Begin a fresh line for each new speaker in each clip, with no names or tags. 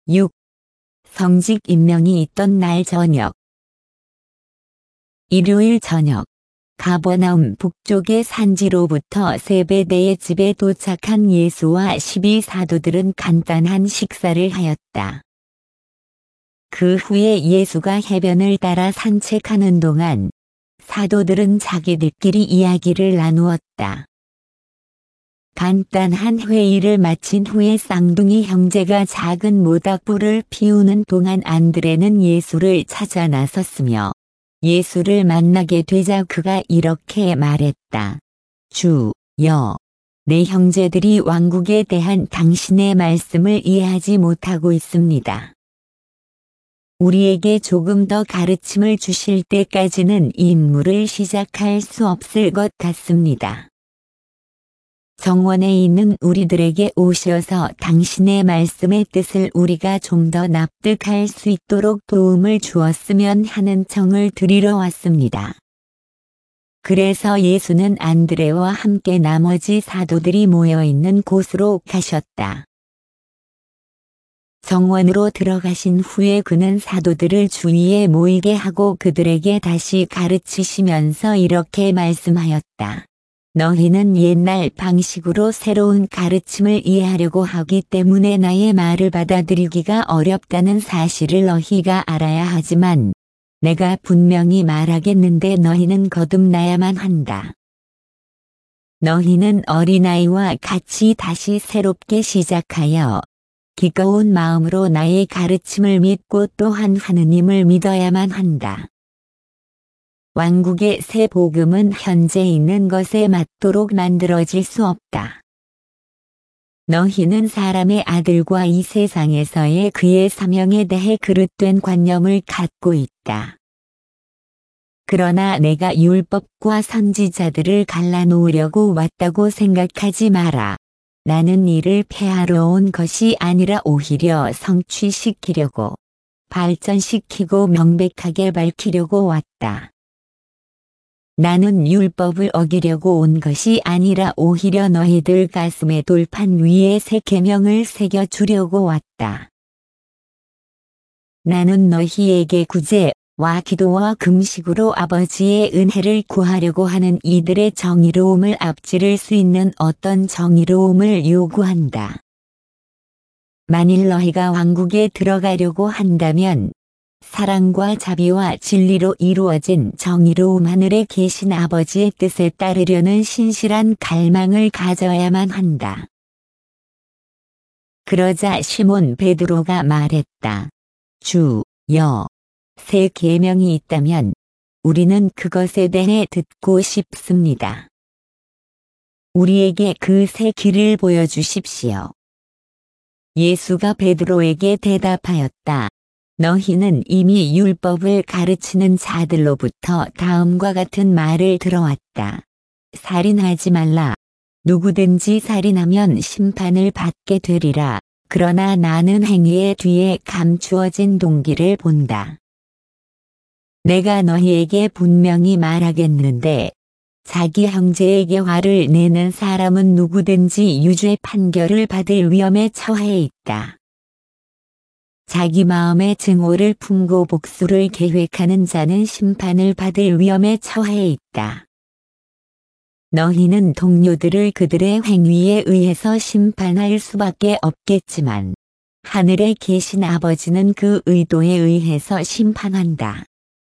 6. 성직 임명이 있던 날 저녁. 일요일 저녁, 가버나움 북쪽의 산지로부터 세베대의 집에 도착한 예수와 12사도들은 간단한 식사를 하였다. 그 후에 예수가 해변을 따라 산책하는 동안 사도들은 자기들끼리 이야기를 나누었다. 간단한 회의를 마친 후에 쌍둥이 형제가 작은 모닥불을 피우는 동안 안드레는 예수를 찾아 나섰으며 예수를 만나게 되자 그가 이렇게 말했다. 주여, 내 형제들이 왕국에 대한 당신의 말씀을 이해하지 못하고 있습니다. 우리에게 조금 더 가르침을 주실 때까지는 임무를 시작할 수 없을 것 같습니다. 정원에 있는 우리들에게 오셔서 당신의 말씀의 뜻을 우리가 좀 더 납득할 수 있도록 도움을 주었으면 하는 청을 드리러 왔습니다. 그래서 예수는 안드레와 함께 나머지 사도들이 모여있는 곳으로 가셨다. 정원으로 들어가신 후에 그는 사도들을 주위에 모이게 하고 그들에게 다시 가르치시면서 이렇게 말씀하였다. 너희는 옛날 방식으로 새로운 가르침을 이해하려고 하기 때문에 나의 말을 받아들이기가 어렵다는 사실을 너희가 알아야 하지만 내가 분명히 말하겠는데 너희는 거듭나야만 한다. 너희는 어린아이와 같이 다시 새롭게 시작하여 기꺼운 마음으로 나의 가르침을 믿고 또한 하느님을 믿어야만 한다. 왕국의 새 복음은 현재 있는 것에 맞도록 만들어질 수 없다. 너희는 사람의 아들과 이 세상에서의 그의 사명에 대해 그릇된 관념을 갖고 있다. 그러나 내가 율법과 선지자들을 갈라놓으려고 왔다고 생각하지 마라. 나는 이를 폐하러 온 것이 아니라 오히려 성취시키려고, 발전시키고 명백하게 밝히려고 왔다. 나는 율법을 어기려고 온 것이 아니라 오히려 너희들 가슴의 돌판 위에 새 계명을 새겨주려고 왔다. 나는 너희에게 구제와 기도와 금식으로 아버지의 은혜를 구하려고 하는 이들의 정의로움을 앞지를 수 있는 어떤 정의로움을 요구한다. 만일 너희가 왕국에 들어가려고 한다면 사랑과 자비와 진리로 이루어진 정의로움 하늘에 계신 아버지의 뜻에 따르려는 신실한 갈망을 가져야만 한다. 그러자 시몬 베드로가 말했다. 주여, 새 계명이 있다면 우리는 그것에 대해 듣고 싶습니다. 우리에게 그 새 길을 보여주십시오. 예수가 베드로에게 대답하였다. 너희는 이미 율법을 가르치는 자들로부터 다음과 같은 말을 들어왔다. 살인하지 말라. 누구든지 살인하면 심판을 받게 되리라. 그러나 나는 행위의 뒤에 감추어진 동기를 본다. 내가 너희에게 분명히 말하겠는데 자기 형제에게 화를 내는 사람은 누구든지 유죄 판결을 받을 위험에 처해 있다. 자기 마음의 증오를 품고 복수를 계획하는 자는 심판을 받을 위험에 처해 있다. 너희는 동료들을 그들의 행위에 의해서 심판할 수밖에 없겠지만 하늘에 계신 아버지는 그 의도에 의해서 심판한다.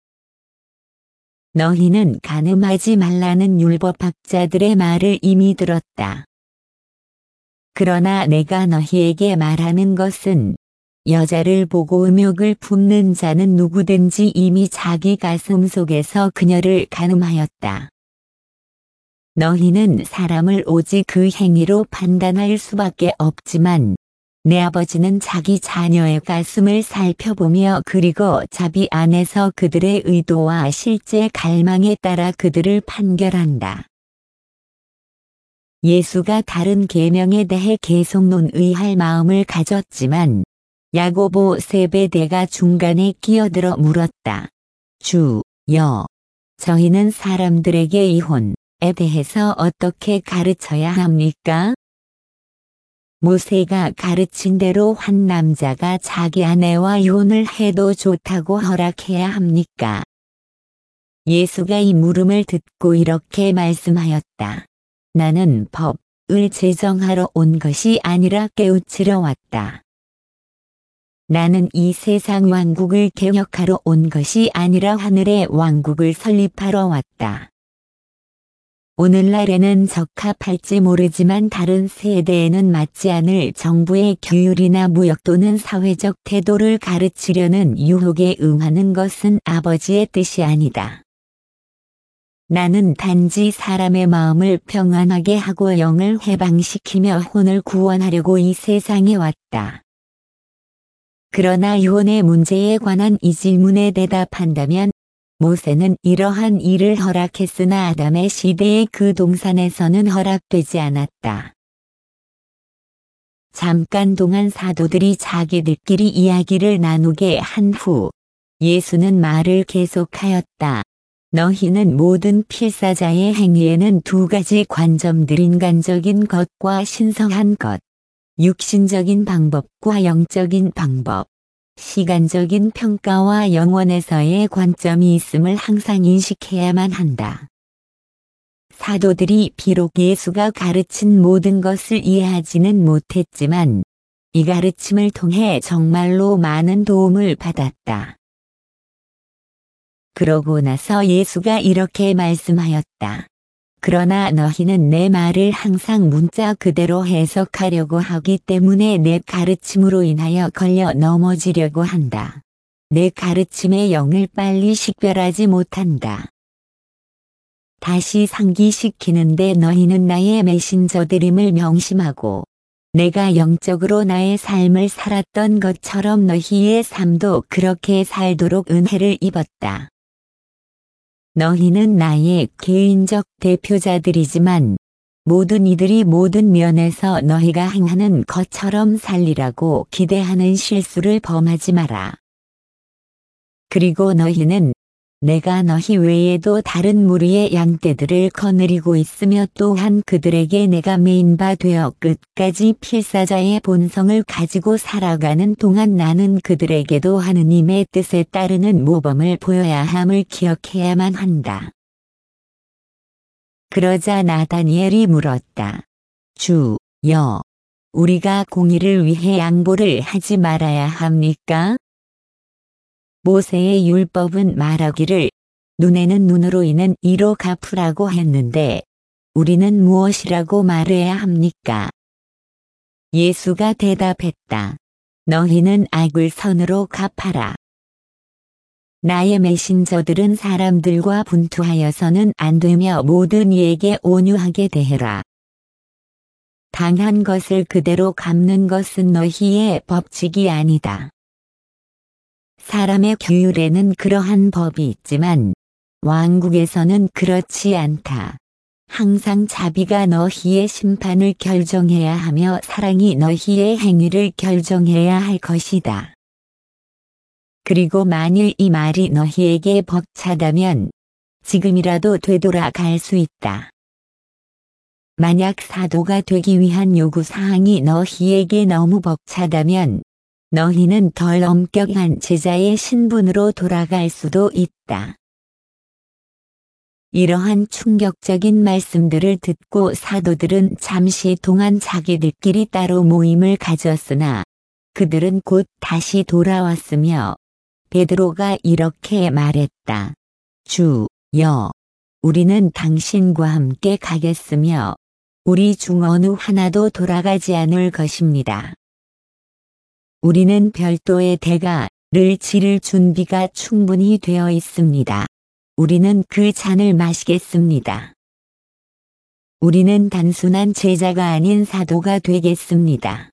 너희는 간음하지 말라는 율법학자들의 말을 이미 들었다. 그러나 내가 너희에게 말하는 것은 여자를 보고 음욕을 품는 자는 누구든지 이미 자기 가슴 속에서 그녀를 간음하였다. 너희는 사람을 오직 그 행위로 판단할 수밖에 없지만 내 아버지는 자기 자녀의 가슴을 살펴보며 그리고 자비 안에서 그들의 의도와 실제 갈망에 따라 그들을 판결한다. 예수가 다른 계명에 대해 계속 논의할 마음을 가졌지만 야고보 세베대가 중간에 끼어들어 물었다. 주여, 저희는 사람들에게 이혼에 대해서 어떻게 가르쳐야 합니까? 모세가 가르친 대로 한 남자가 자기 아내와 이혼을 해도 좋다고 허락해야 합니까? 예수가 이 물음을 듣고 이렇게 말씀하였다. 나는 법을 제정하러 온 것이 아니라 깨우치러 왔다. 나는 이 세상 왕국을 개혁하러 온 것이 아니라 하늘의 왕국을 설립하러 왔다. 오늘날에는 적합할지 모르지만 다른 세대에는 맞지 않을 정부의 규율이나 무역 또는 사회적 태도를 가르치려는 유혹에 응하는 것은 아버지의 뜻이 아니다. 나는 단지 사람의 마음을 평안하게 하고 영을 해방시키며 혼을 구원하려고 이 세상에 왔다. 그러나 이혼의 문제에 관한 이 질문에 대답한다면 모세는 이러한 일을 허락했으나 아담의 시대의 그 동산에서는 허락되지 않았다. 잠깐 동안 사도들이 자기들끼리 이야기를 나누게 한 후 예수는 말을 계속하였다. 너희는 모든 필사자의 행위에는 두 가지 관점들 인간적인 것과 신성한 것, 육신적인 방법과 영적인 방법, 시간적인 평가와 영원에서의 관점이 있음을 항상 인식해야만 한다. 사도들이 비록 예수가 가르친 모든 것을 이해하지는 못했지만 이 가르침을 통해 정말로 많은 도움을 받았다. 그러고 나서 예수가 이렇게 말씀하였다. 그러나 너희는 내 말을 항상 문자 그대로 해석하려고 하기 때문에 내 가르침으로 인하여 걸려 넘어지려고 한다. 내 가르침의 영을 빨리 식별하지 못한다. 다시 상기시키는데 너희는 나의 메신저들임을 명심하고 내가 영적으로 나의 삶을 살았던 것처럼 너희의 삶도 그렇게 살도록 은혜를 입었다. 너희는 나의 개인적 대표자들이지만 모든 이들이 모든 면에서 너희가 행하는 것처럼 살리라고 기대하는 실수를 범하지 마라. 그리고 너희는 내가 너희 외에도 다른 무리의 양떼들을 거느리고 있으며 또한 그들에게 내가 메인 바 되어 끝까지 필사자의 본성을 가지고 살아가는 동안 나는 그들에게도 하느님의 뜻에 따르는 모범을 보여야 함을 기억해야만 한다. 그러자 나다니엘이 물었다. 주여, 우리가 공의를 위해 양보를 하지 말아야 합니까? 모세의 율법은 말하기를 눈에는 눈으로 이는 이로 갚으라고 했는데 우리는 무엇이라고 말해야 합니까? 예수가 대답했다. 너희는 악을 선으로 갚아라. 나의 메신저들은 사람들과 분투하여서는 안 되며 모든 이에게 온유하게 대해라. 당한 것을 그대로 갚는 것은 너희의 법칙이 아니다. 사람의 규율에는 그러한 법이 있지만 왕국에서는 그렇지 않다. 항상 자비가 너희의 심판을 결정해야 하며 사랑이 너희의 행위를 결정해야 할 것이다. 그리고 만일 이 말이 너희에게 벅차다면 지금이라도 되돌아갈 수 있다. 만약 사도가 되기 위한 요구사항이 너희에게 너무 벅차다면 너희는 덜 엄격한 제자의 신분으로 돌아갈 수도 있다. 이러한 충격적인 말씀들을 듣고 사도들은 잠시 동안 자기들끼리 따로 모임을 가졌으나 그들은 곧 다시 돌아왔으며 베드로가 이렇게 말했다. 주여, 우리는 당신과 함께 가겠으며 우리 중 어느 하나도 돌아가지 않을 것입니다. 우리는 별도의 대가를 치를 준비가 충분히 되어 있습니다. 우리는 그 잔을 마시겠습니다. 우리는 단순한 제자가 아닌 사도가 되겠습니다.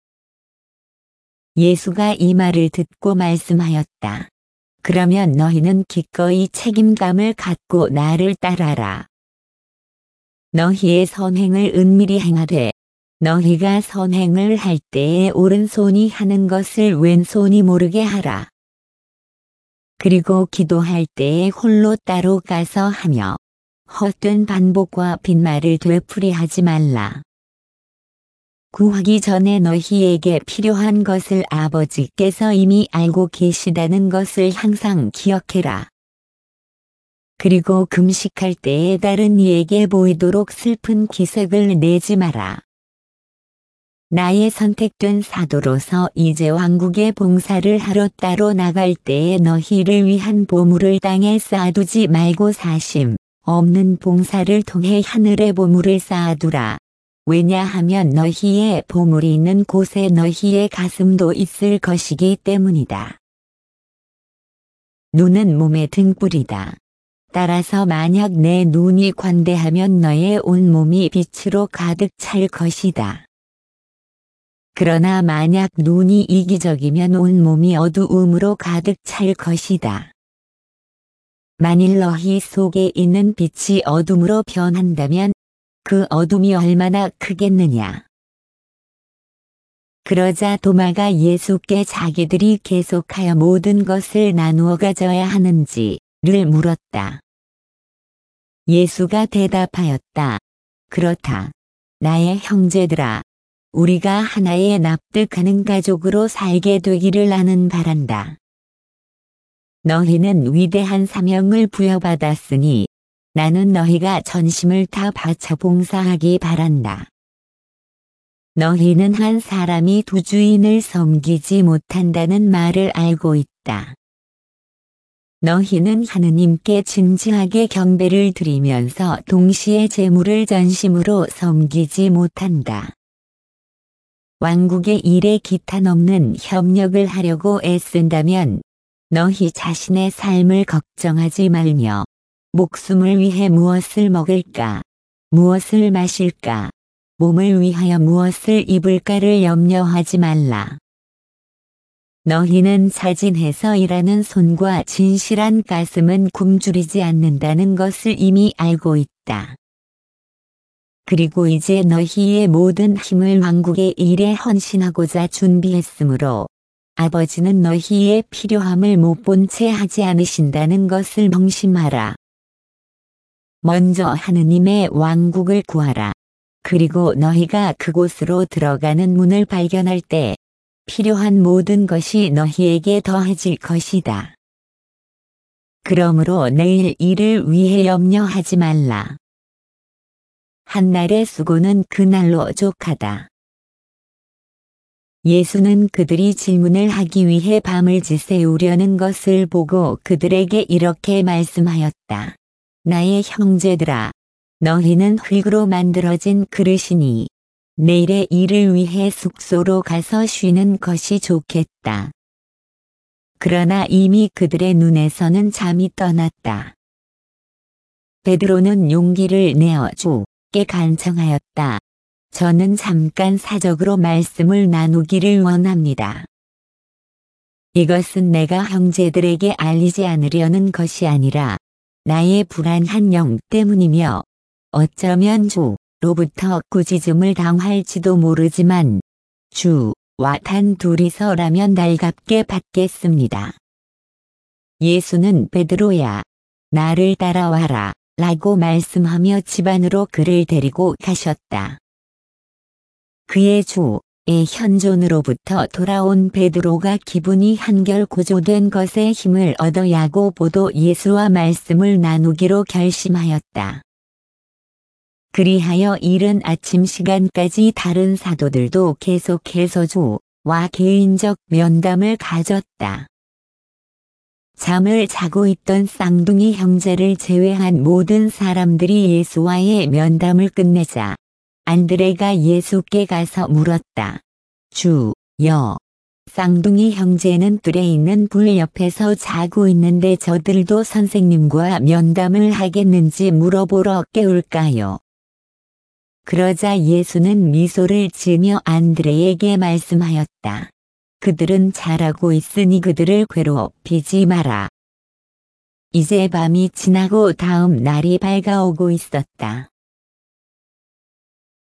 예수가 이 말을 듣고 말씀하였다. 그러면 너희는 기꺼이 책임감을 갖고 나를 따라라. 너희의 선행을 은밀히 행하되 너희가 선행을 할 때에 오른손이 하는 것을 왼손이 모르게 하라. 그리고 기도할 때에 홀로 따로 가서 하며 헛된 반복과 빈말을 되풀이하지 말라. 구하기 전에 너희에게 필요한 것을 아버지께서 이미 알고 계시다는 것을 항상 기억해라. 그리고 금식할 때에 다른 이에게 보이도록 슬픈 기색을 내지 마라. 나의 선택된 사도로서 이제 왕국의 봉사를 하러 따로 나갈 때에 너희를 위한 보물을 땅에 쌓아두지 말고 사심 없는 봉사를 통해 하늘의 보물을 쌓아두라. 왜냐하면 너희의 보물이 있는 곳에 너희의 가슴도 있을 것이기 때문이다. 눈은 몸의 등불이다. 따라서 만약 내 눈이 관대하면 너의 온몸이 빛으로 가득 찰 것이다. 그러나 만약 눈이 이기적이면 온몸이 어두움으로 가득 찰 것이다. 만일 너희 속에 있는 빛이 어둠으로 변한다면 그 어둠이 얼마나 크겠느냐. 그러자 도마가 예수께 자기들이 계속하여 모든 것을 나누어 가져야 하는지를 물었다. 예수가 대답하였다. 그렇다. 나의 형제들아. 우리가 하나의 납득하는 가족으로 살게 되기를 나는 바란다. 너희는 위대한 사명을 부여받았으니 나는 너희가 전심을 다 바쳐 봉사하기 바란다. 너희는 한 사람이 두 주인을 섬기지 못한다는 말을 알고 있다. 너희는 하느님께 진지하게 경배를 드리면서 동시에 재물을 전심으로 섬기지 못한다. 왕국의 일에 기타 넘는 협력을 하려고 애쓴다면 너희 자신의 삶을 걱정하지 말며 목숨을 위해 무엇을 먹을까, 무엇을 마실까, 몸을 위하여 무엇을 입을까를 염려하지 말라. 너희는 자진해서 일하는 손과 진실한 가슴은 굶주리지 않는다는 것을 이미 알고 있다. 그리고 이제 너희의 모든 힘을 왕국의 일에 헌신하고자 준비했으므로 아버지는 너희의 필요함을 못 본 채 하지 않으신다는 것을 명심하라. 먼저 하느님의 왕국을 구하라. 그리고 너희가 그곳으로 들어가는 문을 발견할 때 필요한 모든 것이 너희에게 더해질 것이다. 그러므로 내일 일을 위해 염려하지 말라. 한날의 수고는 그날로 족하다. 예수는 그들이 질문을 하기 위해 밤을 지새우려는 것을 보고 그들에게 이렇게 말씀하였다. 나의 형제들아, 너희는 흙으로 만들어진 그릇이니 내일의 일을 위해 숙소로 가서 쉬는 것이 좋겠다. 그러나 이미 그들의 눈에서는 잠이 떠났다. 베드로는 용기를 내어 주께 간청하였다. 저는 잠깐 사적으로 말씀을 나누기를 원합니다. 이것은 내가 형제들에게 알리지 않으려는 것이 아니라 나의 불안한 영 때문이며 어쩌면 주로부터 꾸짖음을 당할지도 모르지만 주와 단 둘이서라면 달갑게 받겠습니다. 예수는 베드로야, 나를 따라와라 라고 말씀하며 집 안으로 그를 데리고 가셨다. 그의 주의 현존으로부터 돌아온 베드로가 기분이 한결 고조된 것에 힘을 얻어 야고보도 예수와 말씀을 나누기로 결심하였다. 그리하여 이른 아침 시간까지 다른 사도들도 계속해서 주와 개인적 면담을 가졌다. 잠을 자고 있던 쌍둥이 형제를 제외한 모든 사람들이 예수와의 면담을 끝내자 안드레가 예수께 가서 물었다. 주여, 쌍둥이 형제는 뜰에 있는 불 옆에서 자고 있는데 저들도 선생님과 면담을 하겠는지 물어보러 깨울까요? 그러자 예수는 미소를 지으며 안드레에게 말씀하였다. 그들은 잘하고 있으니 그들을 괴롭히지 마라. 이제 밤이 지나고 다음 날이 밝아오고 있었다.